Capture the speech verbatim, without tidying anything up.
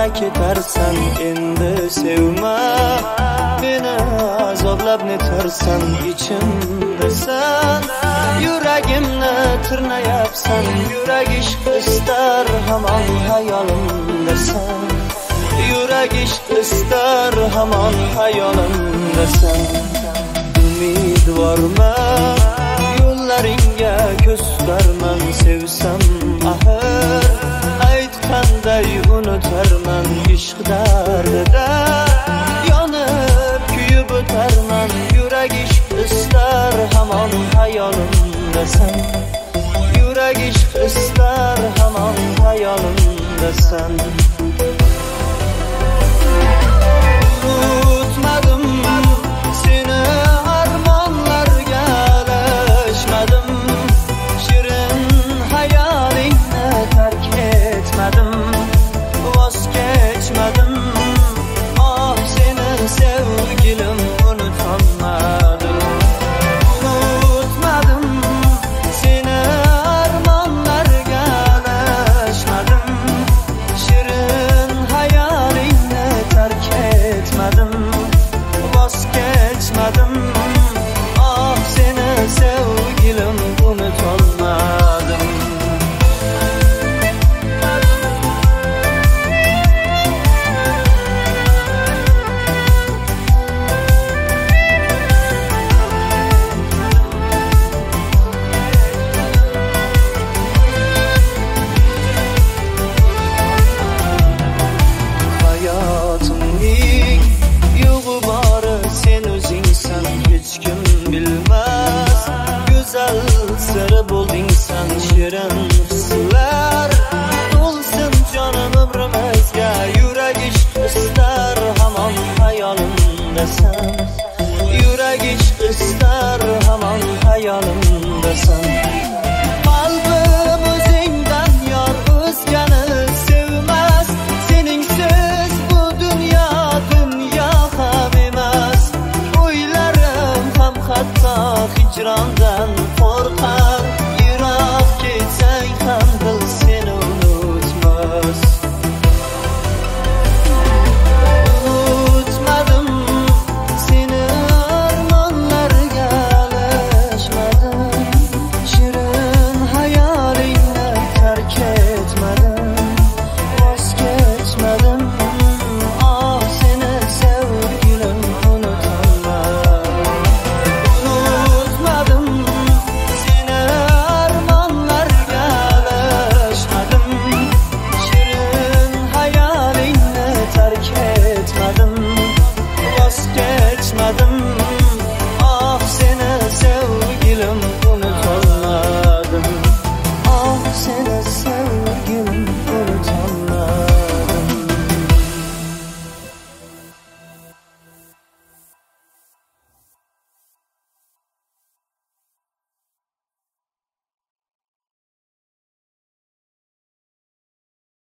da ketarsan endi sevma meni azoblab netarsan ichimdasan yuragimni tirnayapsan yurak ishq istar hamon hayolimdasan yurak ishq istar hamon hayolimdasan umidvorman yo'llaringga ko'z tutarman sevsam axir aytganday unutarman ishq dardida yonib kuyib o'tarman yurak ishq istar hamon hayolimdasan yurak ishq istar hamon hayolimdasan unutmadim seni armonlarga alishmadim shirin hayolingni tark etmadim voz kechmadim oh seni sevgilim unutolmadim unutmadim seni armonlarga alishmadim shirin hayolingni tark etmadim voz kechmadim oh seni sevgilim unutolmadim hayotimning yo'g'i bori sen o'zingsan hech kim bilmas go'zal siri bo'ldingsan shirin hislar to'lsin jonim umrimizga yurak ishq istar hamon hayolimdasan yurak ishq istar hamon hayolimdasan qalbim o'zingdan yor o'zgani sevmas seningsiz bu dunyo dunyo ham emas o'ylarim ham hatto hijronda